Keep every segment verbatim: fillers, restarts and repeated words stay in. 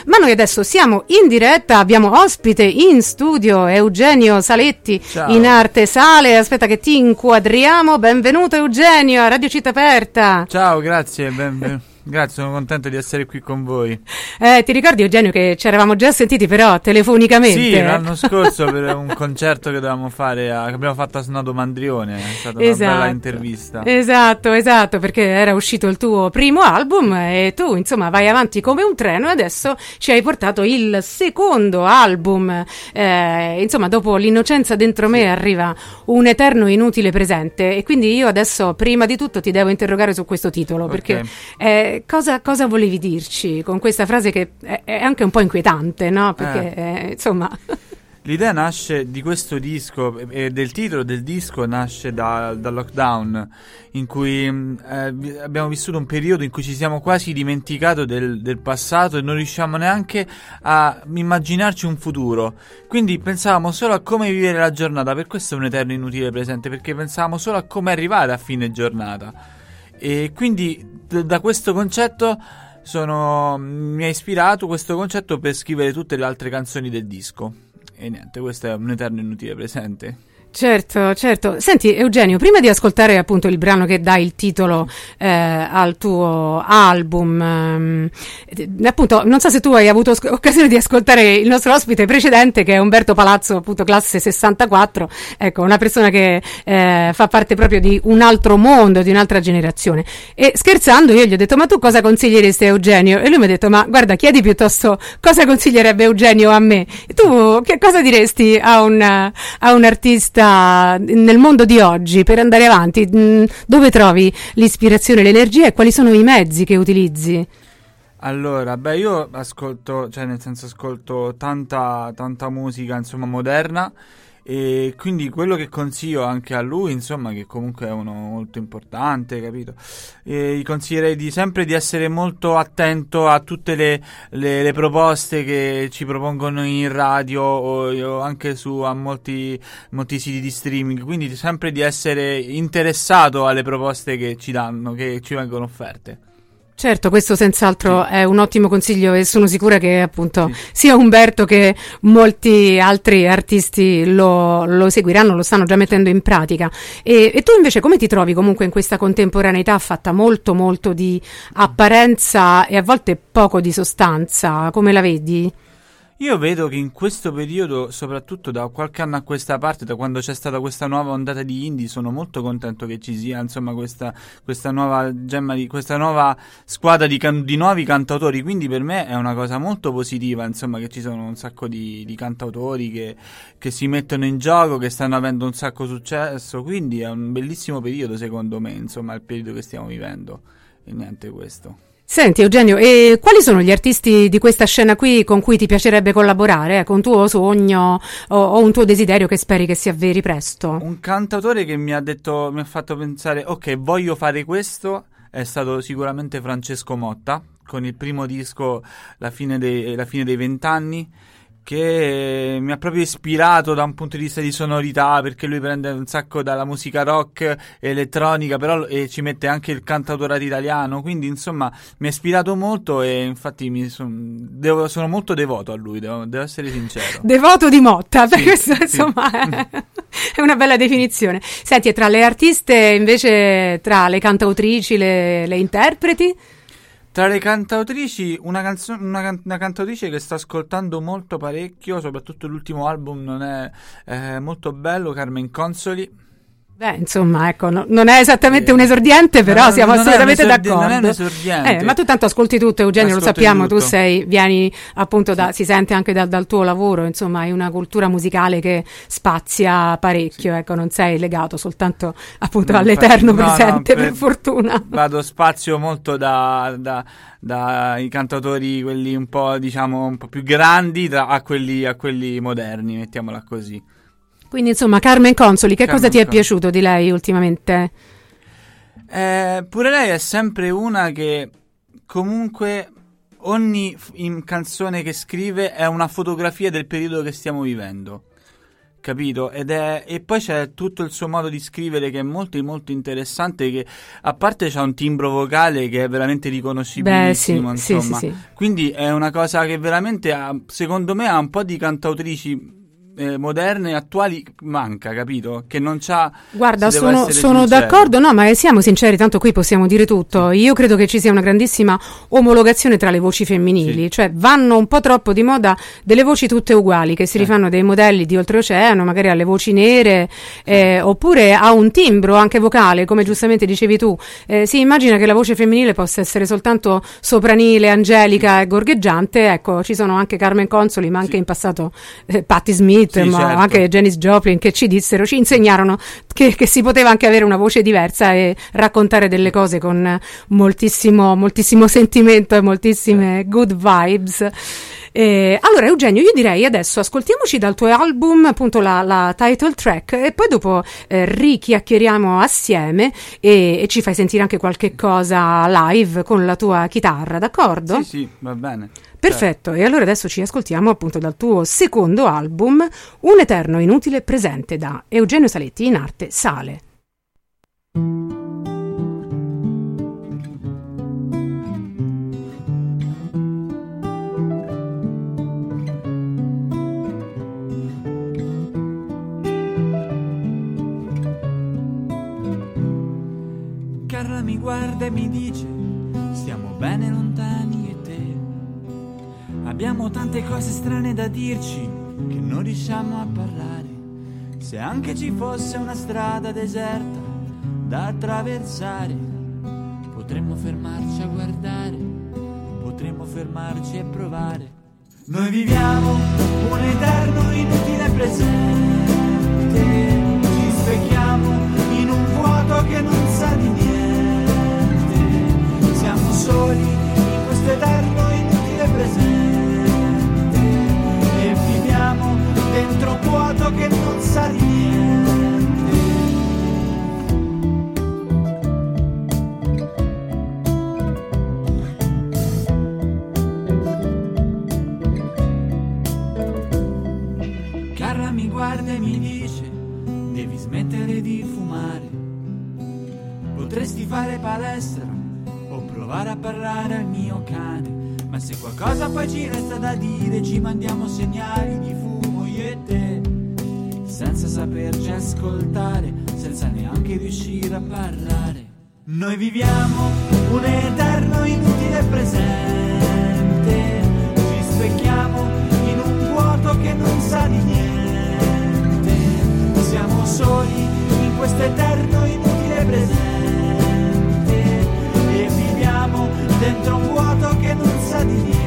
Ma noi adesso siamo in diretta, abbiamo ospite in studio Eugenio Saletti. Ciao. In arte sale. Aspetta che ti inquadriamo. Benvenuto Eugenio a Radio Città Aperta. Ciao, grazie, benvenuto. Grazie, sono contento di essere qui con voi. Eh, ti ricordi Eugenio che ci eravamo già sentiti però telefonicamente? Sì, l'anno scorso per un concerto che dovevamo fare, a, che abbiamo fatto a Snodo Mandrione, è stata esatto, una bella intervista. Esatto, esatto, perché era uscito il tuo primo album e tu insomma vai avanti come un treno e adesso ci hai portato il secondo album. Eh, insomma, dopo L'innocenza dentro me arriva Un eterno inutile presente e quindi io adesso prima di tutto ti devo interrogare su questo titolo, perché Okay. eh, Cosa, cosa volevi dirci con questa frase che è, è anche un po' inquietante, no? Perché Eh. eh, insomma L'idea nasce di questo disco e eh, del titolo del disco nasce da, dal lockdown, in cui eh, vi- abbiamo vissuto un periodo in cui ci siamo quasi dimenticato del, del passato e non riusciamo neanche a immaginarci un futuro. Quindi pensavamo solo a come vivere la giornata, per questo è un eterno inutile presente, perché pensavamo solo a come arrivare a fine giornata. E quindi d- da questo concetto sono, mi ha ispirato questo concetto per scrivere tutte le altre canzoni del disco. E niente, questo è un eterno inutile presente. certo, certo. Senti Eugenio, prima di ascoltare appunto il brano che dà il titolo eh, al tuo album, ehm, eh, appunto non so se tu hai avuto sc- occasione di ascoltare il nostro ospite precedente che è Umberto Palazzo, appunto classe sessantaquattro, ecco, una persona che eh, fa parte proprio di un altro mondo, di un'altra generazione. E scherzando io gli ho detto: ma tu cosa consiglieresti a Eugenio? E lui mi ha detto: ma guarda, chiedi piuttosto cosa consiglierebbe Eugenio a me. E tu che cosa diresti a un, a un artista nel mondo di oggi per andare avanti? Dove trovi l'ispirazione, l'energia e quali sono i mezzi che utilizzi? Allora, beh, io ascolto, cioè nel senso ascolto tanta, tanta musica, insomma, moderna, e quindi quello che consiglio anche a lui, insomma, che comunque è uno molto importante, capito? E gli consiglierei di sempre di essere molto attento a tutte le, le, le proposte che ci propongono in radio o, o anche su a molti, molti siti di streaming, quindi sempre di essere interessato alle proposte che ci danno, che ci vengono offerte. Certo, questo senz'altro Sì. è un ottimo consiglio e sono sicura che appunto Sì. sia Umberto che molti altri artisti lo, lo seguiranno, lo stanno già mettendo in pratica. E, e tu invece come ti trovi comunque in questa contemporaneità fatta molto molto di apparenza e a volte poco di sostanza? Come la vedi? Io vedo che in questo periodo, soprattutto da qualche anno a questa parte, da quando c'è stata questa nuova ondata di indie, sono molto contento che ci sia, insomma, questa, questa nuova gemma di, questa nuova squadra di, can- di nuovi cantautori. Quindi per me è una cosa molto positiva, insomma, che ci sono un sacco di, di cantautori che, che si mettono in gioco, che stanno avendo un sacco successo. Quindi è un bellissimo periodo, secondo me, insomma, il periodo che stiamo vivendo. E niente questo. Senti Eugenio, e quali sono gli artisti di questa scena qui con cui ti piacerebbe collaborare? Ecco, un tuo sogno o, o un tuo desiderio che speri che si avveri presto? Un cantautore che mi ha detto, mi ha fatto pensare, ok, voglio fare questo, è stato sicuramente Francesco Motta, con il primo disco La fine dei, La fine dei vent'anni, che mi ha proprio ispirato da un punto di vista di sonorità, perché lui prende un sacco dalla musica rock, elettronica, però e ci mette anche il cantautorato italiano, quindi insomma mi ha ispirato molto e infatti mi son, devo, sono molto devoto a lui, devo, devo essere sincero. Devoto di Motta, Sì, questo sì. insomma è, è una bella definizione. Senti, e tra le artiste invece, tra le cantautrici, le, le interpreti? Tra le cantautrici, una, canzo- una, can- una cantautrice che sto ascoltando molto parecchio, soprattutto l'ultimo album non è eh, molto bello, Carmen Consoli. Beh, insomma, ecco, no- non è esattamente Eh, un esordiente, però non- siamo non è un assolutamente esordi- d'accordo. non è un esordiente. Eh, ma tu tanto ascolti tutto, Eugenio, Ascolto lo sappiamo, di tu tutto. sei, vieni appunto da, si sente anche dal, dal tuo lavoro, insomma, hai una cultura musicale che spazia parecchio, ecco, non sei legato soltanto appunto No, all'eterno infatti, no, presente, no, per per- fortuna. Vado spazio molto da, da, dai cantautori, quelli un po', diciamo, un po' più grandi, tra- a quelli, a quelli moderni, mettiamola così. Quindi, insomma, Carmen Consoli, che Carmen cosa ti è Consoli. piaciuto di lei ultimamente? Eh, pure lei è sempre una che comunque ogni f- in canzone che scrive è una fotografia del periodo che stiamo vivendo, capito? Ed è, e poi c'è tutto il suo modo di scrivere che è molto molto interessante, che a parte c'ha un timbro vocale che è veramente riconoscibilissimo. Beh, sì, insomma. sì, sì, sì. Quindi è una cosa che veramente ha, secondo me ha un po' di cantautrici eh, moderne e attuali manca, capito? Che non c'ha. Guarda, sono, sono d'accordo, no, ma siamo sinceri, tanto qui possiamo dire tutto. Io credo che ci sia una grandissima omologazione tra le voci femminili, sì. Cioè vanno un po' troppo di moda delle voci tutte uguali, che si eh. rifanno dei modelli di oltreoceano, magari alle voci nere, eh, eh. oppure a un timbro anche vocale, come giustamente dicevi tu. Eh, si immagina che la voce femminile possa essere soltanto sopranile, angelica e gorgheggiante. Ecco, ci sono anche Carmen Consoli, ma anche sì. in passato eh, Patti Smith. Sì, ma certo. Anche Janis Joplin, che ci dissero, ci insegnarono che, che si poteva anche avere una voce diversa e raccontare delle cose con moltissimo, moltissimo sentimento e moltissime good vibes. Eh, allora Eugenio, io direi adesso ascoltiamoci dal tuo album appunto la, la title track e poi dopo eh, richiacchieriamo assieme e, e ci fai sentire anche qualche cosa live con la tua chitarra, d'accordo? Sì, sì, va bene. Perfetto, e allora adesso ci ascoltiamo appunto dal tuo secondo album, Un eterno inutile presente, da Eugenio Saletti, in arte Sale. Carla mi guarda e mi dice: stiamo bene lontani e te. Abbiamo tante cose strane da dirci che non riusciamo a parlare. Se anche ci fosse una strada deserta da attraversare, potremmo fermarci a guardare, potremmo fermarci e provare. Noi viviamo un eterno inutile presente, ci specchiamo in un vuoto che non sa di niente. Siamo soli in questo eterno inutile presente e viviamo dentro un vuoto che non sa di niente. Carla mi guarda e mi dice: devi smettere di fumare, potresti fare palestra o provare a parlare al mio cane. Ma se qualcosa poi ci resta da dire, ci mandiamo segnali di fumo io e te, senza saperci ascoltare, senza neanche riuscire a parlare. Noi viviamo un eterno inutile presente, ci specchiamo in un vuoto che non sa di niente. Siamo soli in questo eterno inutile presente e viviamo dentro un vuoto che non sa di niente.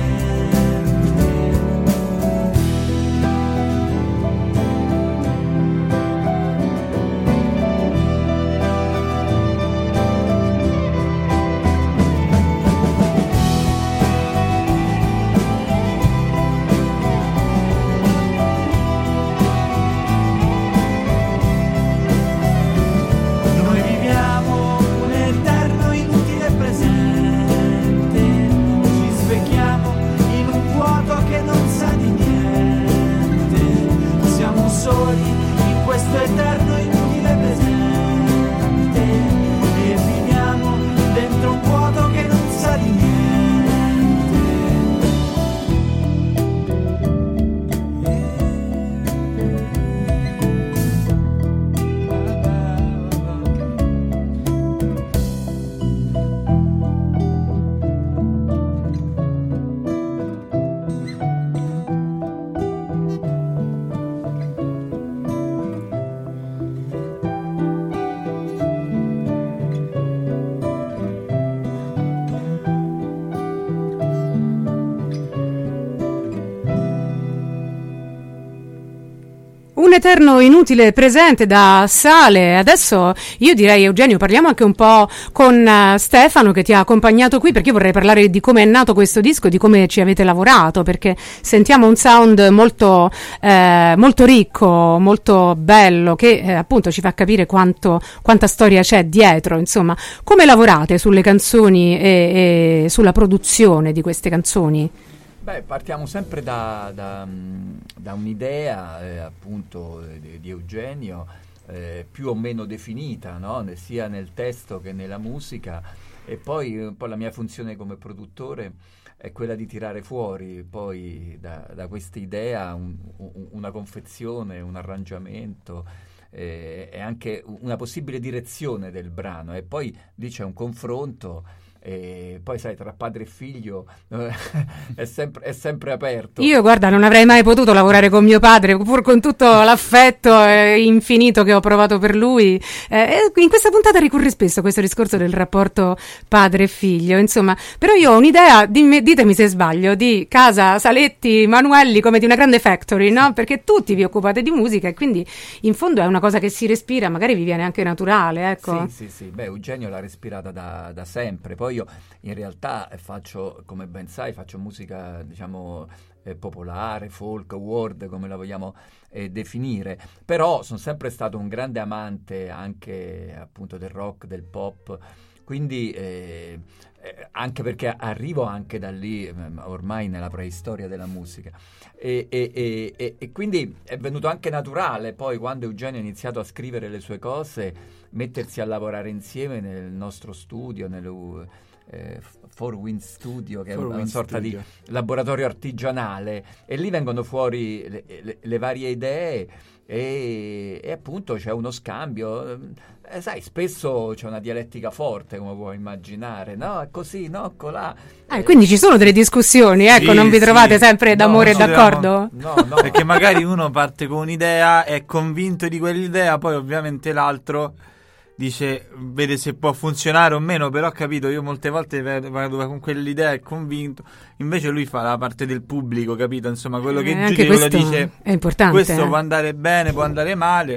Eterno inutile presente, da Sale. Adesso io direi, Eugenio, parliamo anche un po' con uh, Stefano, che ti ha accompagnato qui, perché io vorrei parlare di come è nato questo disco, di come ci avete lavorato, perché sentiamo un sound molto eh, molto ricco, molto bello, che eh, appunto ci fa capire quanto, quanta storia c'è dietro. Insomma, come lavorate sulle canzoni e, e sulla produzione di queste canzoni? Beh, partiamo sempre da, da, da un'idea eh, appunto di, di Eugenio eh, più o meno definita, no? Sia nel testo che nella musica, e poi un po' la mia funzione come produttore è quella di tirare fuori poi da, da questa idea un, un, una confezione, un arrangiamento eh, e anche una possibile direzione del brano, e poi lì c'è un confronto. E poi sai, tra padre e figlio eh, è, sempre, è sempre aperto. Io guarda, non avrei mai potuto lavorare con mio padre, pur con tutto l'affetto eh, infinito che ho provato per lui. Eh, in questa puntata ricorre spesso questo discorso del rapporto padre e figlio, insomma. Però io ho un'idea, dimmi, ditemi se sbaglio, di casa Saletti Manuelli come di una grande factory, no? Perché tutti vi occupate di musica e quindi in fondo è una cosa che si respira, magari vi viene anche naturale, ecco. Sì, sì, sì. Beh, Eugenio l'ha respirata da, da sempre. Poi io in realtà faccio, come ben sai, faccio musica, diciamo, eh, popolare, folk, world, come la vogliamo eh, definire, però sono sempre stato un grande amante anche appunto del rock, del pop, quindi eh, eh, anche perché arrivo anche da lì, eh, ormai nella preistoria della musica, e, e, e, e, e quindi è venuto anche naturale poi, quando Eugenio ha iniziato a scrivere le sue cose, mettersi a lavorare insieme nel nostro studio, nel eh, Four Wind Studio, che Four è una, una sorta Studio. Di laboratorio artigianale, e lì vengono fuori le, le, le varie idee e, e appunto c'è uno scambio. Eh, sai, spesso c'è una dialettica forte, come puoi immaginare, no? È così, no? Colà. Ah, eh, quindi ci sono delle discussioni, ecco, sì, non vi trovate sì. sempre d'amore no, e d'accordo? No, no. Perché magari uno parte con un'idea, è convinto di quell'idea, poi ovviamente l'altro dice, vede se può funzionare o meno, però ho capito, io molte volte vado con quell'idea e convinto, invece lui fa la parte del pubblico, capito? Insomma, quello che eh, giudica, quello dice, è importante, questo eh. può andare bene, può andare male.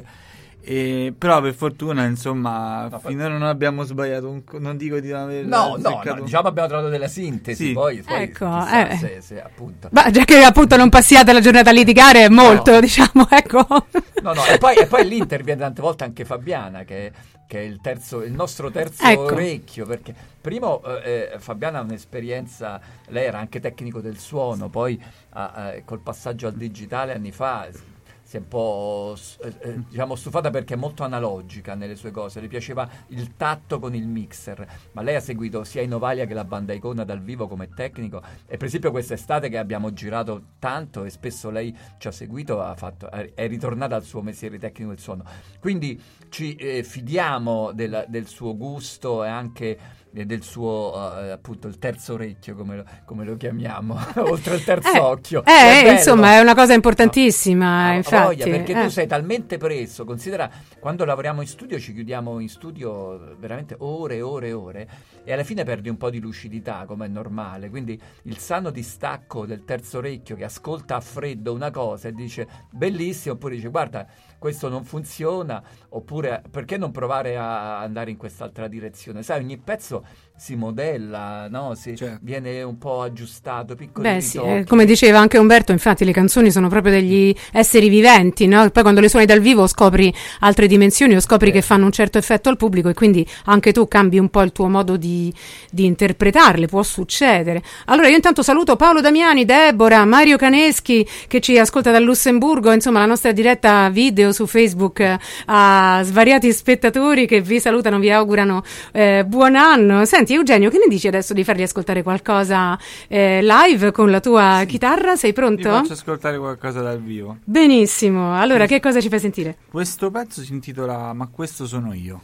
E, però per fortuna insomma no, finora non abbiamo sbagliato un, non dico di aver no no, no diciamo abbiamo trovato della sintesi, sì. poi, poi ecco chissà, eh. se, se, appunto. Ma già che appunto non passiate la giornata a litigare è molto, no. diciamo, ecco. no no e poi, e poi lì interviene tante volte anche Fabiana, che, che è il terzo, il nostro terzo ecco. orecchio, perché primo eh, Fabiana ha un'esperienza, lei era anche tecnico del suono, poi eh, col passaggio al digitale anni fa si è un po' eh, diciamo stufata, perché è molto analogica nelle sue cose, le piaceva il tatto con il mixer, ma lei ha seguito sia i Novalia che la banda Icona dal vivo come tecnico, e per esempio quest'estate che abbiamo girato tanto e spesso lei ci ha seguito, ha fatto, è ritornata al suo mestiere tecnico del suono, quindi ci eh, fidiamo del, del suo gusto e anche del suo uh, appunto il terzo orecchio, come lo, come lo chiamiamo, oltre al terzo eh, occhio. Eh, è insomma è una cosa importantissima, no, infatti. Voglia, perché eh. tu sei talmente preso, considera, quando lavoriamo in studio ci chiudiamo in studio veramente ore e ore e ore, e alla fine perdi un po' di lucidità, come è normale, quindi il sano distacco del terzo orecchio che ascolta a freddo una cosa e dice bellissimo, oppure dice guarda questo non funziona, oppure perché non provare a andare in quest'altra direzione, sai, ogni pezzo si modella, no? Si certo. viene un po' aggiustato, piccoli Beh, sì, eh, come diceva anche Umberto, infatti le canzoni sono proprio degli esseri viventi, no? Poi quando le suoni dal vivo scopri altre dimensioni o scopri eh. che fanno un certo effetto al pubblico, e quindi anche tu cambi un po' il tuo modo di, di interpretarle, può succedere. Allora io intanto saluto Paolo Damiani, Deborah, Mario Caneschi che ci ascolta dal Lussemburgo, insomma la nostra diretta video su Facebook a svariati spettatori che vi salutano, vi augurano eh, buon anno. Senti Eugenio, che ne dici adesso di fargli ascoltare qualcosa eh, live con la tua sì. chitarra? Sei pronto? Ti faccio ascoltare qualcosa dal vivo. Benissimo, allora che cosa ci fai sentire? Questo pezzo si intitola Ma questo sono io.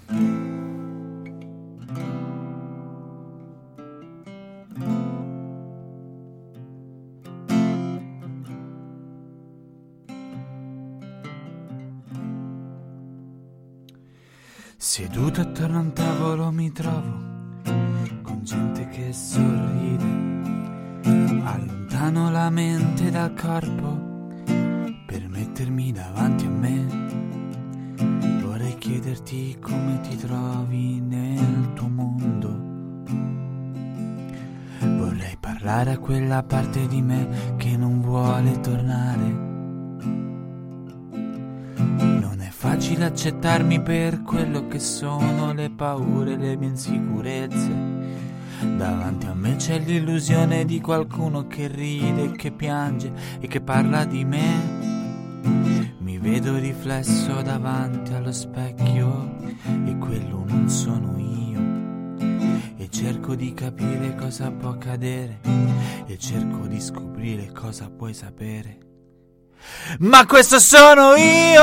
Seduto attorno a un tavolo mi trovo con gente che sorride, allontano la mente dal corpo per mettermi davanti a me. Vorrei chiederti come ti trovi nel tuo mondo, vorrei parlare a quella parte di me che non vuole tornare. Non è facile accettarmi per quello che sono, le paure, le mie insicurezze, Davanti a me c'è l'illusione di qualcuno che ride, che piange e che parla di me. Mi vedo riflesso davanti allo specchio e quello non sono io. E cerco di capire cosa può accadere e cerco di scoprire cosa puoi sapere. Ma questo sono io.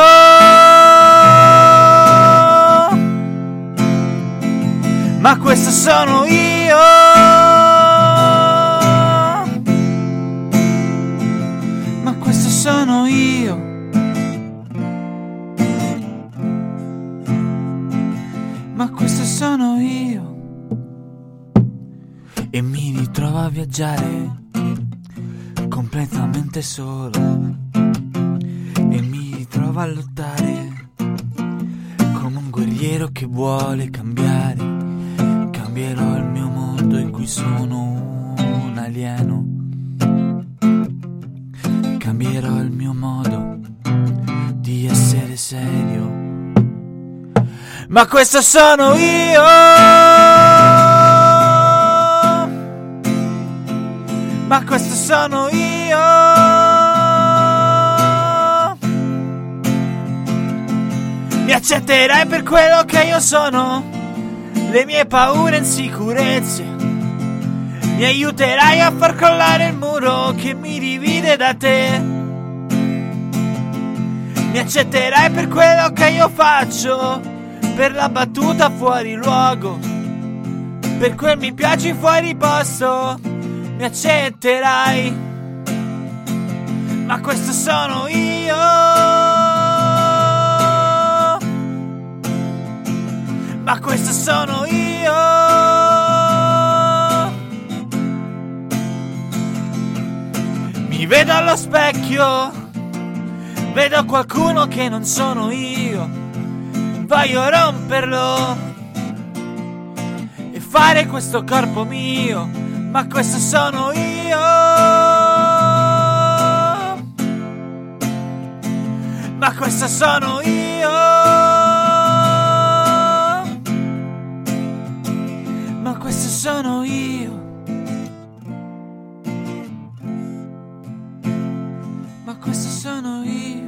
Ma questo sono io. Ma questo sono io. Ma questo sono io. E mi ritrovo a viaggiare completamente solo. E mi ritrovo a lottare come un guerriero che vuole cambiare. Cambierò il mio mondo in cui sono un alieno. Cambierò il mio modo di essere serio. Ma questo sono io. Ma questo sono io. Mi accetterai per quello che io sono. Le mie paure e insicurezze. Mi aiuterai a far crollare il muro che mi divide da te. Mi accetterai per quello che io faccio, per la battuta fuori luogo, per quel mi piaci fuori posto. Mi accetterai. Ma questo sono io. Ma questo sono io. Mi vedo allo specchio, vedo qualcuno che non sono io. Voglio romperlo e fare questo corpo mio. Ma questo sono io. Ma questo sono io. Ma questo sono io. Ma questo sono io.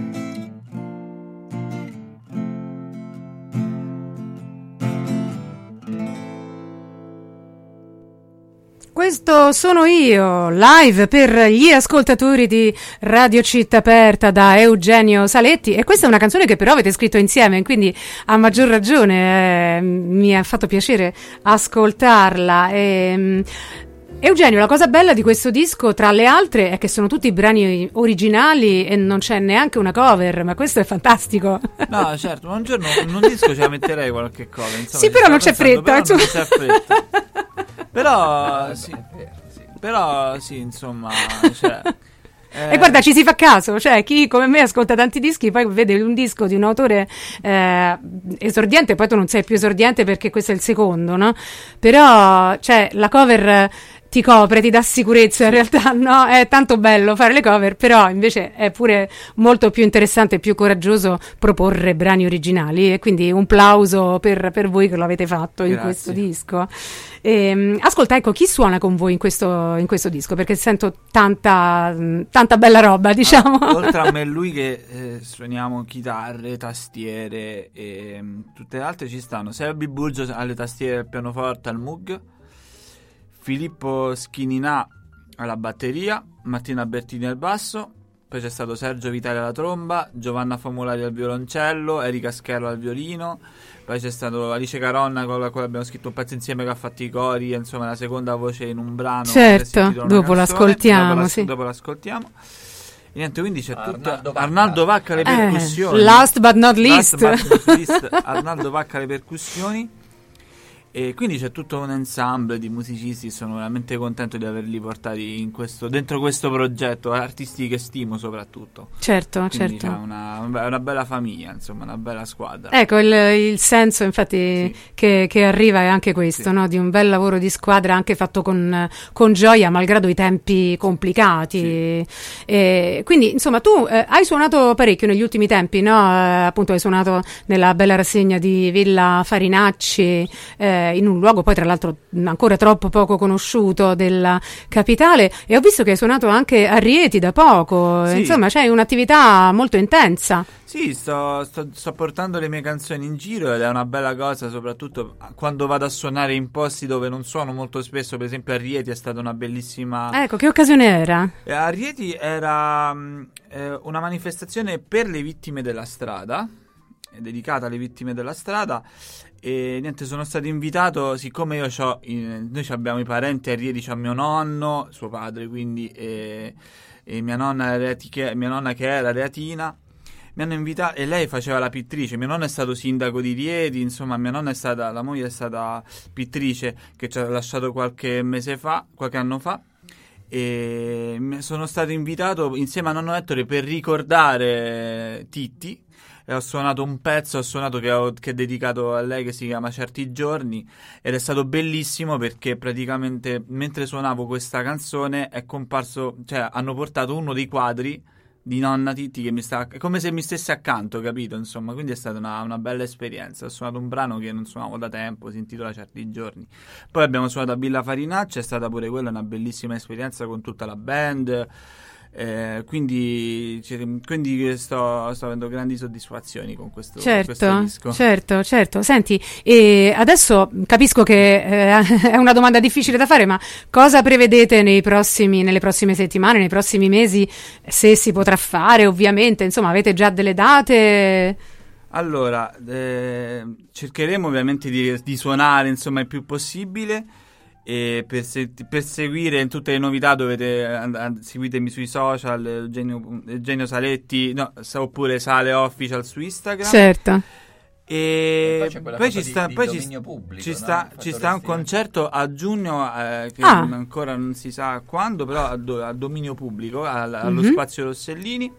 Questo sono io, live per gli ascoltatori di Radio Città Aperta da Eugenio Saletti, e questa è una canzone che però avete scritto insieme, quindi a maggior ragione eh, mi ha fatto piacere ascoltarla. E, Eugenio, la cosa bella di questo disco, tra le altre, è che sono tutti brani originali e non c'è neanche una cover, ma questo è fantastico. No, certo, ma un giorno in un disco ce la metterei qualche cover. Insomma, sì, però non c'è pensando, fretta. Però non c'è fretta. Però sì, però sì, insomma, cioè, eh... e guarda, ci si fa caso, cioè chi come me ascolta tanti dischi poi vede un disco di un autore eh, esordiente, poi tu non sei più esordiente perché questo è il secondo, no? Però cioè la cover ti copre, ti dà sicurezza, in realtà no, è tanto bello fare le cover, però invece è pure molto più interessante e più coraggioso proporre brani originali, e quindi un plauso per, per voi che lo avete fatto. Grazie. In questo disco. E, ascolta, ecco, chi suona con voi in questo, in questo disco? Perché sento tanta, tanta bella roba, diciamo. Ah, oltre a me e lui che eh, suoniamo chitarre, tastiere e mh, tutte le altre, ci stanno Selby Burgio alle tastiere, al pianoforte, al Moog, Filippo Schininà alla batteria, Martina Bertini al basso, poi c'è stato Sergio Vitale alla tromba, Giovanna Famolari al violoncello, Erika Scherlo al violino, poi c'è stato Alice Caronna con la quale abbiamo scritto un pezzo insieme che ha fatto i cori, insomma la seconda voce in un brano. Certo, dopo l'ascoltiamo, dopo, la, sì. dopo l'ascoltiamo. E niente, quindi c'è tutto Arnaldo Vacca, Arnaldo Vacca alle eh, percussioni. Last but not least. Last but not least Arnaldo Vacca alle percussioni. E quindi c'è tutto un ensemble di musicisti, sono veramente contento di averli portati in questo, dentro questo progetto, artisti che stimo soprattutto. Certo, quindi certo. È una, una bella famiglia, insomma, una bella squadra. Ecco, il, il senso infatti sì. che, che arriva è anche questo, sì. no? Di un bel lavoro di squadra anche fatto con, con gioia, malgrado i tempi complicati. Sì. E quindi, insomma, tu eh, hai suonato parecchio negli ultimi tempi, no? Eh, appunto hai suonato nella bella rassegna di Villa Farinacci, eh, eh, in un luogo poi tra l'altro ancora troppo poco conosciuto della capitale, e ho visto che hai suonato anche a Rieti da poco, Sì. insomma c'hai un'attività molto intensa. Sì, sto, sto, sto portando le mie canzoni in giro ed è una bella cosa, soprattutto quando vado a suonare in posti dove non suono molto spesso. Per esempio a Rieti è stata una bellissima... Ecco, che occasione era? Eh, A Rieti era mh, eh, una manifestazione per le vittime della strada, è dedicata alle vittime della strada, e niente, sono stato invitato, siccome io c'ho, in- noi abbiamo i parenti a Rieti, c'ho mio nonno, suo padre, quindi, e, e mia nonna, era reati- che, mia nonna che era reatina. Mi hanno invitato e lei faceva la pittrice. Mio nonno è stato sindaco di Rieti, insomma, mia nonna è stata, la moglie è stata pittrice, che ci ha lasciato qualche mese fa, qualche anno fa. E mi- sono stato invitato insieme a nonno Ettore per ricordare Titti. E ho suonato un pezzo, ho suonato che, ho, che è dedicato a lei, che si chiama Certi Giorni, ed è stato bellissimo perché praticamente mentre suonavo questa canzone è comparso, cioè hanno portato uno dei quadri di nonna Titti che mi sta, è come se mi stesse accanto, capito? Insomma, quindi è stata una, una bella esperienza. Ho suonato un brano che non suonavo da tempo, si intitola Certi Giorni. Poi abbiamo suonato a Villa Farinaccia, è stata pure quella una bellissima esperienza con tutta la band. Eh, quindi, cioè, quindi sto, sto avendo grandi soddisfazioni con questo, questo Certo, disco. certo, certo. Senti, e adesso capisco che eh, è una domanda difficile da fare, ma cosa prevedete nei prossimi, nelle prossime settimane, nei prossimi mesi, se si potrà fare, ovviamente, insomma, avete già delle date? Allora, eh, cercheremo ovviamente di, di suonare insomma il più possibile. E per, se- per seguire tutte le novità dovete and- and- seguitemi sui social, Eugenio, Eugenio Saletti, no, sa- oppure Sale Official su Instagram. Certo. E E poi c'è quella poi cosa ci di- sta, di poi ci, dominio pubblico, ci no? sta, ci sta un Fattoresti- concerto a giugno eh, che Ah. ancora non si sa quando, però a, do- a dominio pubblico, al- allo Mhm. Spazio Rossellini.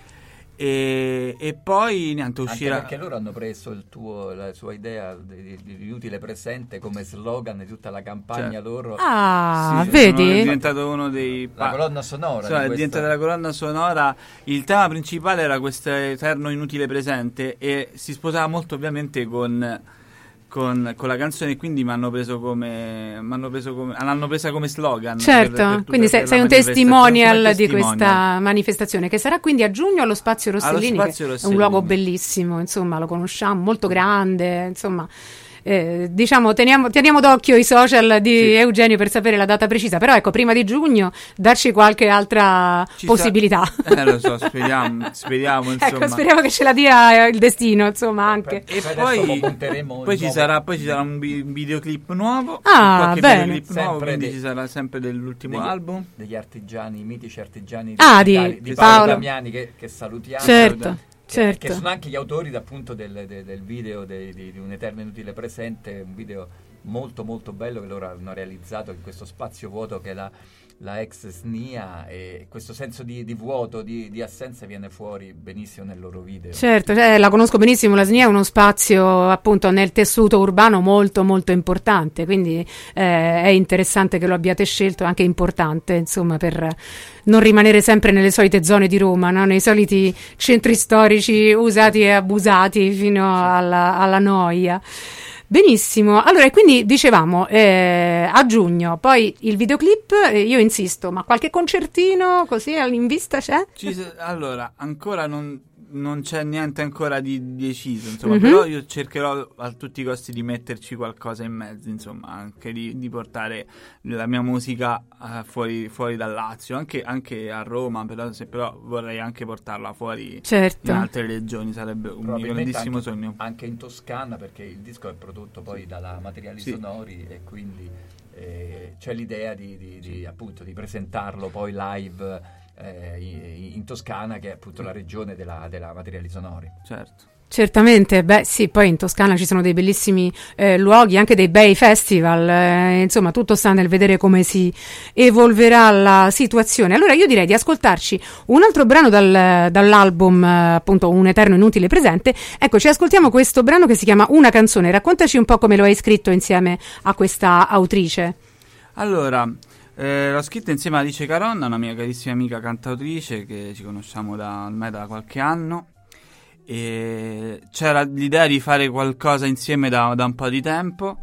E, e poi niente, Anche uscirà. perché loro hanno preso il tuo, la sua idea di, di- di utile presente come slogan di tutta la campagna Certo. loro. Ah, Sì, vedi? È diventato uno dei La colonna sonora. Insomma, di è questa- diventata la colonna sonora. Il tema principale era questo eterno inutile presente e si sposava molto ovviamente con, con, con la canzone, quindi mi hanno preso come m'hanno preso come l'hanno presa come slogan. Certo, per- per tutta- quindi sei, per sei la un manifestazione, testimonial come di testimonial. questa manifestazione, che sarà quindi a giugno allo Spazio Rossellini, Spazio che è un Rossellini. luogo bellissimo, insomma, lo conosciamo, molto grande, insomma. Eh, diciamo, teniamo, teniamo d'occhio i social di Sì. Eugenio per sapere la data precisa, però ecco, prima di giugno darci qualche altra Ci possibilità. sta- Eh, lo so, speriamo, speriamo insomma. Ecco, speriamo che ce la dia il destino, insomma, anche. E Poi poi, adesso punteremo poi il ci nuovo- sarà poi ci sarà un, vi- un videoclip nuovo, Ah, qualche bene. videoclip nuovo, Sempre quindi dei- ci sarà sempre dell'ultimo degli, album. degli artigiani, i mitici artigiani Ah, di digitali di Paolo. Paolo Damiani, che, che salutiamo. Certo, Che, certo. che sono anche gli autori appunto del, del- del video dei- di, di Un Eterno Inutile Presente, un video molto molto bello che loro hanno realizzato in questo spazio vuoto che è la, la ex S N I A, e questo senso di, di vuoto, di, di assenza viene fuori benissimo nel loro video. Certo, cioè, la conosco benissimo, la S N I A è uno spazio appunto nel tessuto urbano molto molto importante, quindi eh, è interessante che lo abbiate scelto, anche importante insomma per non rimanere sempre nelle solite zone di Roma, no? Nei soliti centri storici usati e abusati fino alla, alla noia. Benissimo, allora e quindi dicevamo eh, a giugno, poi il videoclip, eh, io insisto, ma qualche concertino così in vista c'è? Ci s- allora, ancora non, non c'è niente ancora di deciso, insomma, Mhm. però io cercherò a tutti i costi di metterci qualcosa in mezzo, insomma, anche di, di portare la mia musica eh, fuori, fuori dal Lazio, anche, anche a Roma, però, se, però vorrei anche portarla fuori Certo. in altre regioni, sarebbe un mio Probabilmente grandissimo anche, sogno. anche in Toscana, perché il disco è prodotto poi dalla Materiali Sì. Sonori, e quindi eh, c'è l'idea di, di- di, appunto di presentarlo poi live eh, in, in Toscana, che è appunto la regione della, della Materiali Sonori. Certo. Certamente, beh sì, poi in Toscana ci sono dei bellissimi eh, luoghi, anche dei bei festival, eh, insomma tutto sta nel vedere come si evolverà la situazione. Allora io direi di ascoltarci un altro brano dal, dall'album eh, appunto Un Eterno Inutile Presente. Ecco, ci ascoltiamo questo brano che si chiama Una Canzone. Raccontaci un po' come lo hai scritto insieme a questa autrice. Allora, eh, l'ho scritto insieme a Alice Caronna, una mia carissima amica cantautrice che ci conosciamo da ormai da qualche anno, e c'era l'idea di fare qualcosa insieme da, da un po' di tempo,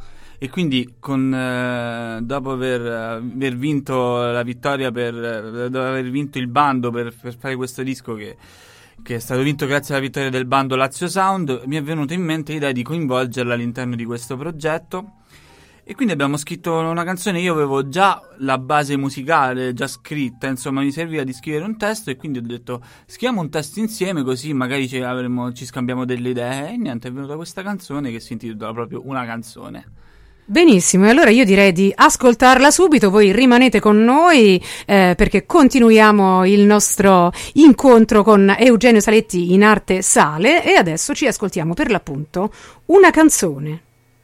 e quindi con, eh, dopo aver, aver vinto la vittoria per, dopo aver vinto il bando per, per fare questo disco che, che è stato vinto grazie alla vittoria del bando Lazio Sound, mi è venuta in mente l'idea di coinvolgerla all'interno di questo progetto. E quindi abbiamo scritto una canzone, io avevo già la base musicale già scritta, insomma mi serviva di scrivere un testo e quindi ho detto scriviamo un testo insieme così magari ci, avremo, ci scambiamo delle idee e niente, è venuta questa canzone che si intitola proprio Una canzone. Benissimo, e allora io direi di ascoltarla subito, voi rimanete con noi eh, perché continuiamo il nostro incontro con Eugenio Saletti in Arte Sale e adesso ci ascoltiamo per l'appunto Una canzone.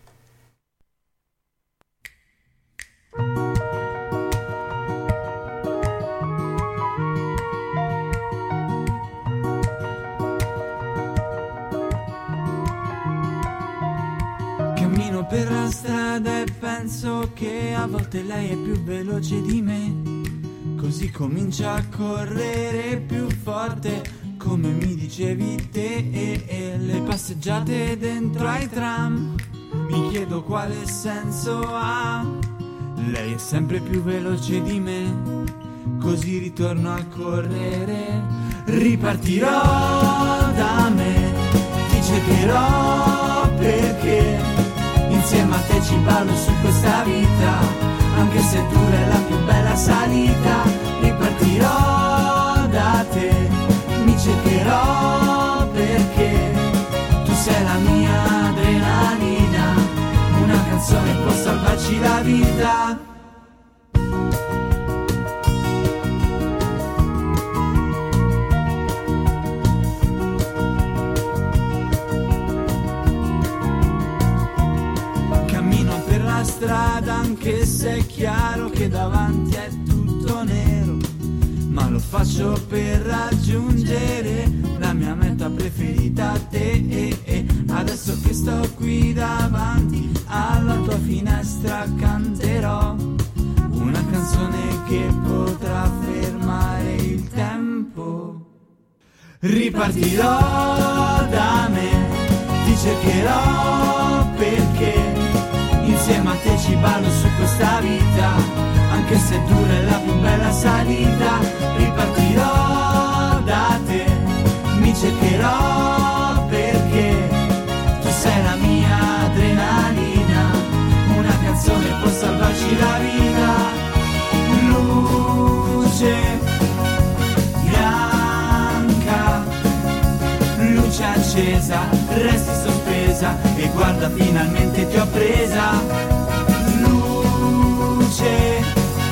Cammino per la strada e penso che a volte lei è più veloce di me, così comincia a correre più forte, come mi dicevi te, e, e le passeggiate dentro ai tram, mi chiedo quale senso ha, lei è sempre più veloce di me, così ritorno a correre, ripartirò da me, ti cercherò perché insieme a te ci ballo su questa vita, anche se dura è la più bella salita, ripartirò da te, mi cercherò perché tu sei la mia adrenalina, una canzone può salvarci la vita. Strada anche se è chiaro che davanti è tutto nero, ma lo faccio per raggiungere la mia meta preferita, te, e, e adesso che sto qui davanti alla tua finestra canterò una canzone che potrà fermare il tempo, ripartirò da me, ti cercherò perché insieme a te ci ballo su questa vita, anche se dura è la più bella salita, ripartirò da te, mi cercherò perché tu sei la mia adrenalina, una canzone può salvarci la vita, luce bianca, luce accesa, resti sospesa e guarda finalmente ti ho presa, luce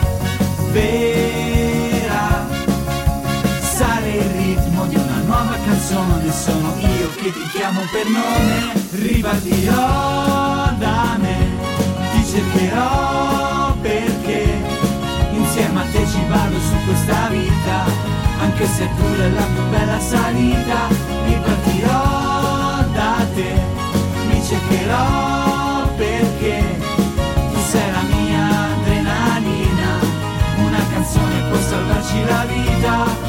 vera, sale il ritmo di una nuova canzone, sono io che ti chiamo per nome, ripartirò da me, ti cercherò perché insieme a te ci ballo su questa vita, anche se dura è la più bella salita, ripartirò da te, mi cercherò perché tu sei la mia adrenalina, una canzone può salvarci la vita.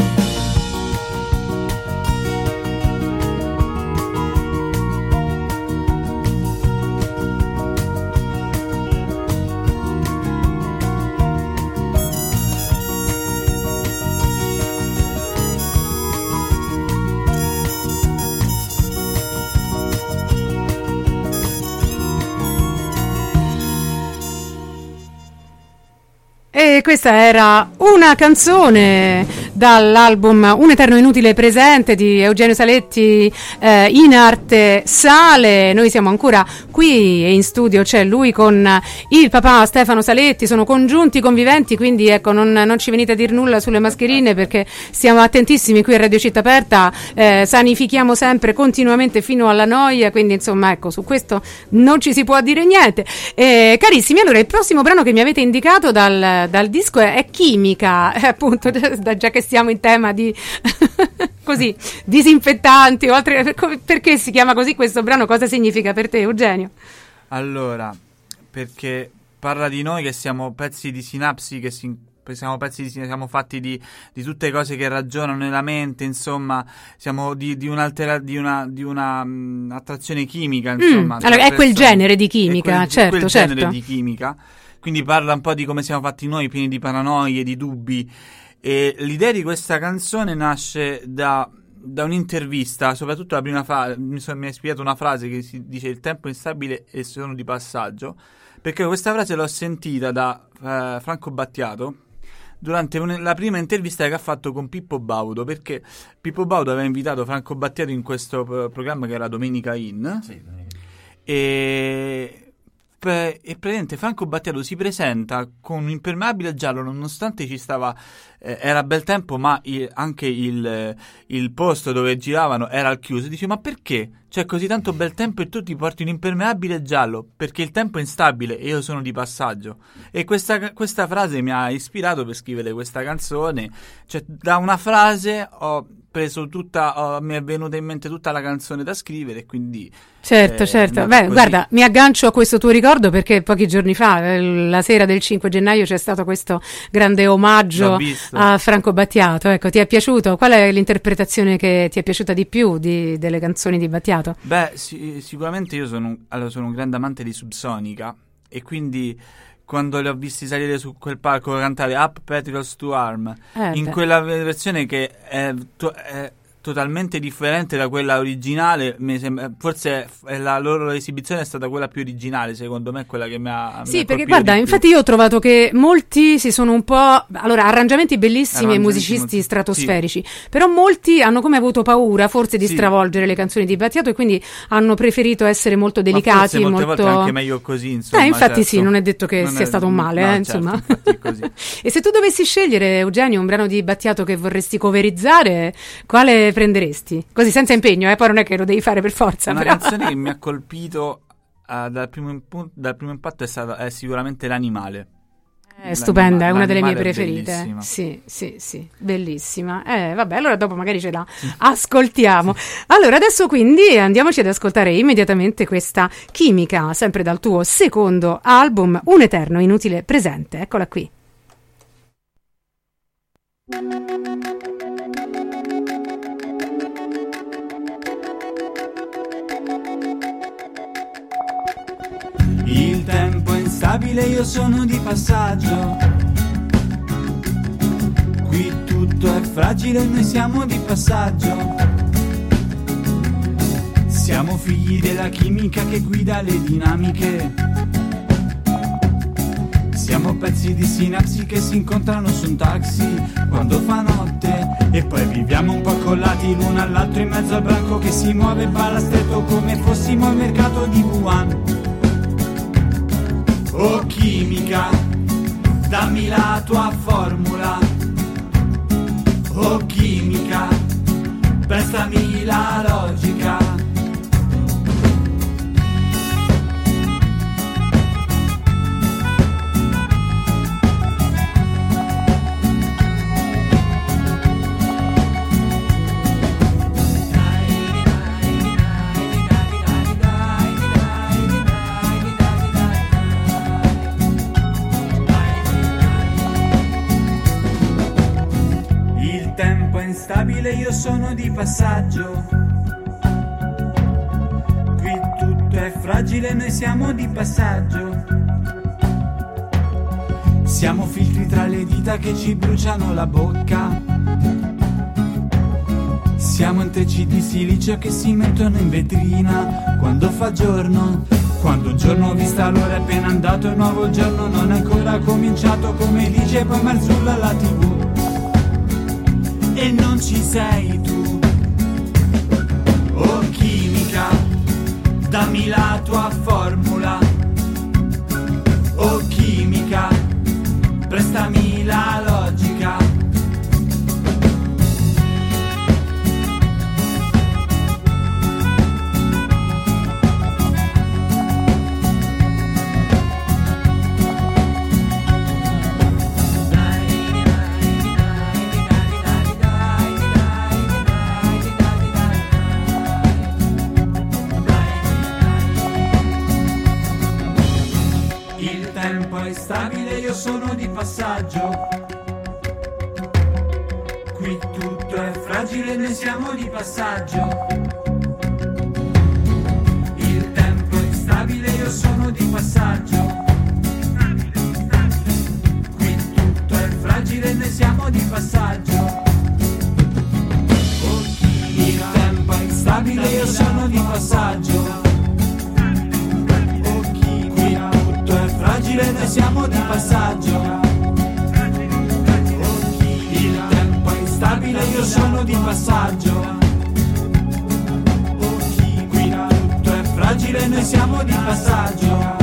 E questa era una canzone dall'album Un eterno inutile presente di Eugenio Saletti eh, in Arte Sale. Noi siamo ancora qui e in studio c'è lui con il papà Stefano Saletti, sono congiunti conviventi, quindi ecco non, non ci venite a dir nulla sulle mascherine perché stiamo attentissimi qui a Radio Città Aperta, eh, sanifichiamo sempre continuamente fino alla noia, quindi insomma ecco su questo non ci si può dire niente. Eh, carissimi, allora il prossimo brano che mi avete indicato dal dal disco è, è Chimica, eh, appunto da, già che stiamo in tema di così disinfettanti o altre, perché si chiama così questo brano? Cosa significa per te, Eugenio? Allora, perché parla di noi che siamo pezzi di sinapsi che si siamo pezzi di, siamo fatti di, di tutte cose che ragionano nella mente, insomma, siamo di, di un'altera, di una, di una mh, attrazione chimica, insomma. Mm, allora, è quel genere di chimica, quel, certo, quel certo. genere di chimica, quindi parla un po' di come siamo fatti noi, pieni di paranoie, di dubbi, e l'idea di questa canzone nasce da, da un'intervista, soprattutto la prima frase, mi, so, mi ha ispirato una frase che si dice: il tempo è instabile e sono di passaggio, perché questa frase l'ho sentita da uh, Franco Battiato durante un, la prima intervista che ha fatto con Pippo Baudo, perché Pippo Baudo aveva invitato Franco Battiato in questo uh, programma che era Domenica In, sì, e... e praticamente Franco Battiato si presenta con un impermeabile giallo, nonostante ci stava eh, era bel tempo, ma il, anche il, il posto dove giravano era al chiuso. Dice: ma perché c'è così tanto bel tempo e tu ti porti un impermeabile giallo? Perché il tempo è instabile e io sono di passaggio. E questa, questa frase mi ha ispirato per scrivere questa canzone. Cioè, da una frase ho preso tutta, ho, mi è venuta in mente tutta la canzone da scrivere, e quindi certo, eh, certo. Beh, così. Guarda, mi aggancio a questo tuo ricordo perché pochi giorni fa, la sera del cinque gennaio, c'è stato questo grande omaggio a Franco Battiato. Ecco, ti è piaciuto? Qual è l'interpretazione che ti è piaciuta di più di, delle canzoni di Battiato? Beh, sì, sicuramente io sono, allora, sono un grande amante di Subsonica, e quindi quando li ho visti salire su quel palco cantare Up Patriots to Arm, eh, in beh. quella versione che è, to- è totalmente differente da quella originale, mi sembra, forse è la loro esibizione è stata quella più originale, secondo me, quella che mi ha mi Sì, ha perché colpito guarda, di più. infatti io ho trovato che molti si sono un po', allora, arrangiamenti bellissimi e Arrangiamenti musicisti molti- stratosferici, però molti hanno come avuto paura forse di Sì. stravolgere le canzoni di Battiato, e quindi hanno preferito essere molto Ma delicati, forse molte molto... volte è anche meglio così, insomma. Eh, infatti certo. sì, non è detto che Non sia è- stato un male, no, eh, certo, insomma. infatti è così. E se tu dovessi scegliere, Eugenio, un brano di Battiato che vorresti coverizzare, quale prenderesti? Così senza impegno, eh? Poi non è che lo devi fare per forza. Una però. canzone che mi ha colpito uh, dal, primo impu- dal primo impatto è stata è sicuramente L'Animale. È stupenda, è una delle mie L'Animale è preferite. bellissima. Sì, sì, sì, bellissima. Eh, vabbè, allora dopo magari ce la ascoltiamo. Allora, adesso quindi andiamoci ad ascoltare immediatamente questa Chimica, sempre dal tuo secondo album, Un eterno inutile presente. Eccola qui. Il tempo è instabile, io sono di passaggio. Qui tutto è fragile, noi siamo di passaggio. Siamo figli della chimica che guida le dinamiche. Siamo pezzi di sinapsi che si incontrano su un taxi quando fa notte. E poi viviamo un po' collati l'uno all'altro in mezzo al branco che si muove e balla stretto come fossimo al mercato di Wuhan. Oh chimica, dammi la tua formula. Oh chimica, prestami la logica. Instabile, io sono di passaggio. Qui tutto è fragile, noi siamo di passaggio. Siamo filtri tra le dita che ci bruciano la bocca. Siamo intrecci di silicio che si mettono in vetrina quando fa giorno. Quando un giorno ho vista l'ora è appena andato, il nuovo giorno non è ancora cominciato, come dice poi Marzullo alla tivù. E non ci sei tu. Oh chimica, dammi la tua formula. Oh chimica, prestami la logica. Stabile, io sono di passaggio. tutto è fragile, noi siamo di passaggio. Il tempo è instabile, io sono di passaggio. Qui tutto è fragile, noi siamo di passaggio. Il tempo è instabile, io sono di passaggio. Qui tutto è fragile, noi siamo di passaggio. Il tempo è instabile, io sono di passaggio. Qui tutto è fragile, noi siamo di passaggio.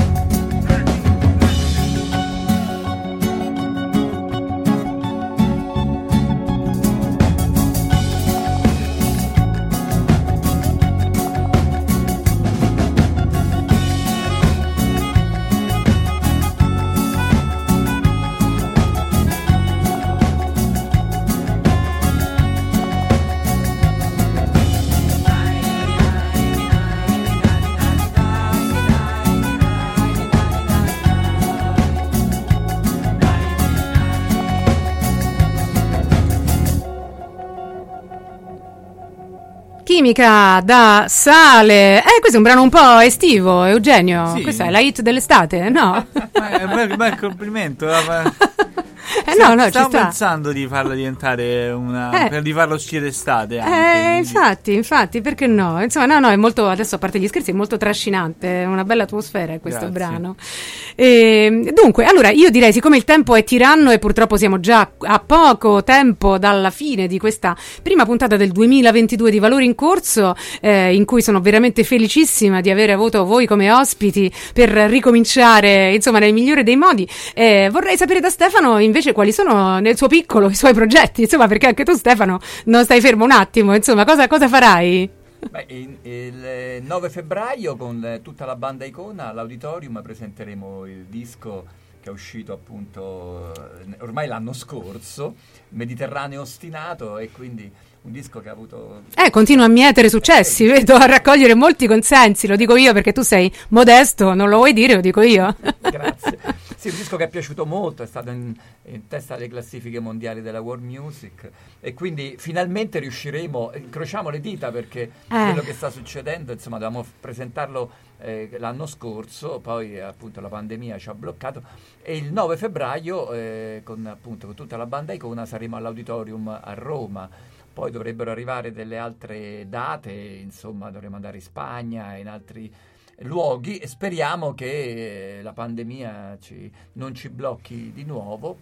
Chimica da Sale. Eh, questo è un brano un po' estivo, Eugenio. Sì. Questa è la hit dell'estate, no? Ma è un bel, bel complimento. Eh no, no, ci Stavo sta. pensando di farla diventare una. Eh. Per di farlo uscire d'estate. Anche, Eh, quindi- infatti, infatti, perché no? Insomma, no, no, è molto, adesso a parte gli scherzi, è molto trascinante, è una bella atmosfera questo Grazie. brano. E, dunque, allora, io direi, siccome il tempo è tiranno e purtroppo siamo già a poco tempo dalla fine di questa prima puntata del duemilaventidue di Valori in Corso, eh, in cui sono veramente felicissima di aver avuto voi come ospiti per ricominciare, insomma, nel migliore dei modi, eh, vorrei sapere da Stefano invece quali sono nel suo piccolo i suoi progetti, insomma, perché anche tu, Stefano, non stai fermo un attimo, insomma, cosa, cosa farai? Beh, in- il nove febbraio con eh, tutta la banda Icona all'Auditorium presenteremo il disco che è uscito appunto eh, ormai l'anno scorso, Mediterraneo ostinato, e quindi un disco che ha avuto... Eh, continua a mietere successi, vedo, a raccogliere molti consensi, lo dico io perché tu sei modesto, non lo vuoi dire, lo dico io. Grazie. Sì, un disco che è piaciuto molto, è stato in, in testa alle classifiche mondiali della World Music, e quindi finalmente riusciremo, incrociamo le dita perché Eh. quello che sta succedendo, insomma, dovevamo presentarlo eh, l'anno scorso, poi eh, appunto la pandemia ci ha bloccato, e il nove febbraio eh, con appunto con tutta la banda Icona saremo all'Auditorium a Roma. Poi dovrebbero arrivare delle altre date, insomma dovremo andare in Spagna e in altri luoghi, e speriamo che eh, la pandemia ci, non ci blocchi di nuovo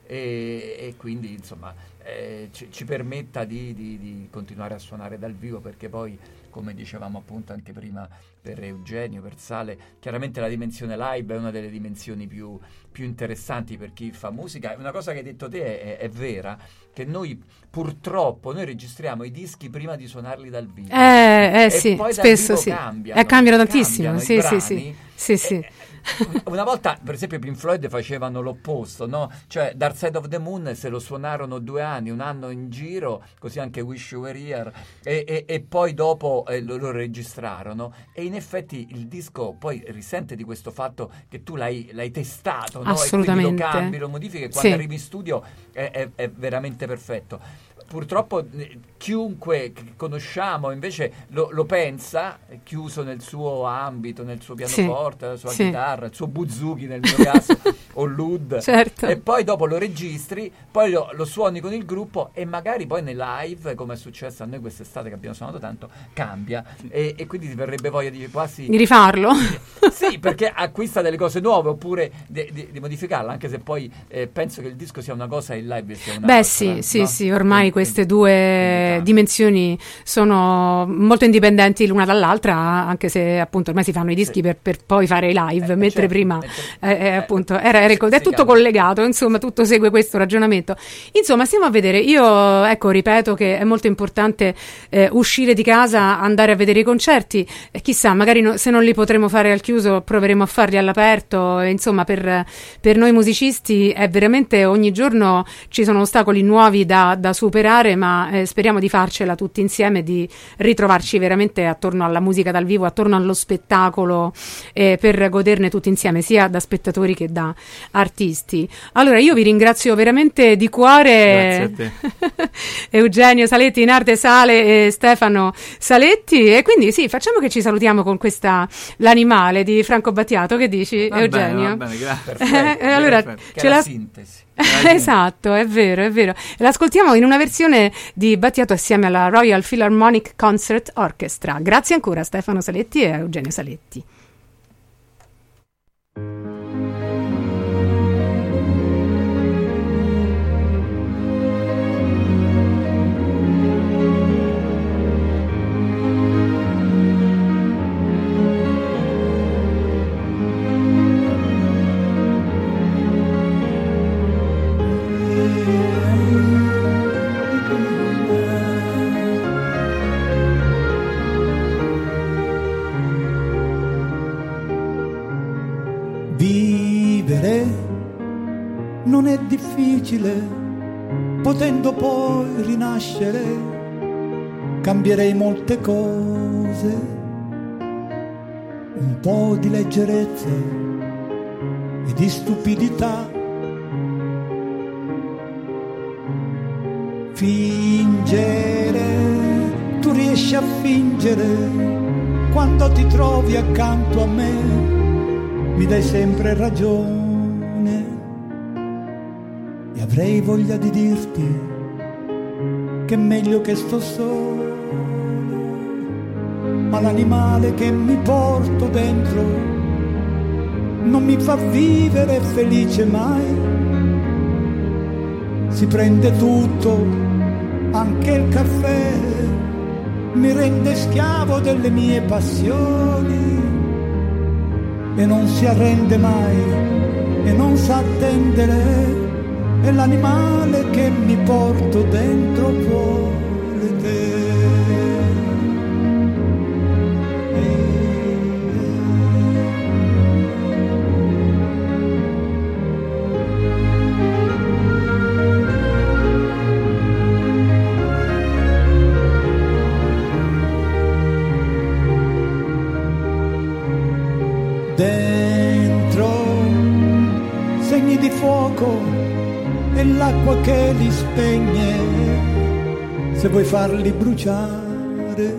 e, e quindi insomma eh, ci, ci permetta di, di, di continuare a suonare dal vivo, perché poi, come dicevamo appunto anche prima per Eugenio, per Sale, chiaramente la dimensione live è una delle dimensioni più, più interessanti per chi fa musica. Una cosa che hai detto te è, è, è vera, che noi purtroppo noi registriamo i dischi prima di suonarli dal vivo, Eh, eh e sì, poi dal spesso vivo sì. cambiano, Eh, cambiano tantissimo, cambiano sì, i sì, sì, brani. sì, sì. Eh, una volta, per esempio, i Pink Floyd facevano l'opposto, no? Cioè Dark Side of the Moon se lo suonarono due anni, un anno in giro, così anche Wish You Were Here, e, e, e poi dopo eh, lo, lo registrarono, e in effetti il disco poi risente di questo fatto che tu l'hai, l'hai testato, no? Assolutamente. E quindi lo cambi, lo modifichi, e quando Sì. arrivi in studio è, è, è veramente perfetto. Purtroppo eh, chiunque che conosciamo invece lo, lo pensa, è chiuso nel suo ambito, nel suo pianoforte, la sua Sì. chitarra, il suo buzuki nel mio caso, o l'oud, Certo. e poi dopo lo registri, poi lo, lo suoni con il gruppo, e magari poi nei live, come è successo a noi quest'estate che abbiamo suonato tanto, cambia, e, e quindi ti verrebbe voglia di quasi... Di rifarlo? Sì, perché acquista delle cose nuove, oppure di, di, di modificarla, anche se poi eh, penso che il disco sia una cosa e il live sia un'altra. Beh sì, sì, no? sì, ormai Quindi- queste quindi- due quindi dimensioni sono molto indipendenti l'una dall'altra, anche se appunto ormai si fanno i dischi Sì. per, per poi fare i live, Eh, mentre certo, prima eh, certo. eh, eh, Eh, appunto era, era il- sì, è sì, tutto cambia. collegato, insomma tutto segue questo ragionamento. Insomma, stiamo a vedere, io ecco ripeto che è molto importante eh, uscire di casa, andare a vedere i concerti, e chissà, magari no- se non li potremo fare al chiuso proveremo a farli all'aperto, e, insomma per, per noi musicisti è veramente ogni giorno ci sono ostacoli nuovi da, da superare, chiacchierare, ma eh, speriamo di farcela tutti insieme, di ritrovarci veramente attorno alla musica dal vivo, attorno allo spettacolo, eh, per goderne tutti insieme, sia da spettatori che da artisti. Allora io vi ringrazio veramente di cuore. Grazie a te. Eugenio Saletti in arte Sale e Stefano Saletti, e quindi sì, facciamo che ci salutiamo con questa L'animale di Franco Battiato. Che dici, va Eugenio? Bene, va bene, grazie. Perfetto, Eh, allora, perfetto. Che ce è la la... sintesi. Esatto, è vero, è vero. L'ascoltiamo in una versione di Battiato assieme alla Royal Philharmonic Concert Orchestra. Grazie ancora a Stefano Saletti e a Eugenio Saletti. Vivere non è difficile, potendo poi rinascere, cambierei molte cose, un po' di leggerezza e di stupidità, fingere, tu riesci a fingere quando ti trovi accanto a me. Mi dai sempre ragione e avrei voglia di dirti che è meglio che sto solo, ma l'animale che mi porto dentro non mi fa vivere felice mai. Si prende tutto, anche il caffè, mi rende schiavo delle mie passioni. E non si arrende mai e non sa attendere, è l'animale che mi porto dentro, vuole te. Dentro segni di fuoco e l'acqua che li spegne, se vuoi farli bruciare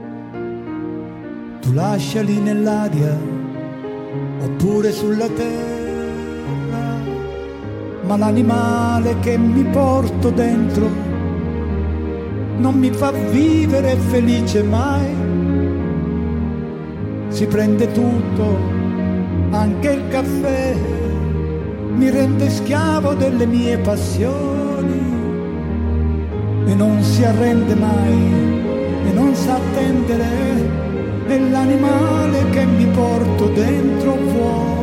tu lasciali nell'aria oppure sulla terra, ma l'animale che mi porto dentro non mi fa vivere felice mai. Si prende tutto, anche il caffè, mi rende schiavo delle mie passioni e non si arrende mai e non sa attendere, è l'animale che mi porto dentro vuole.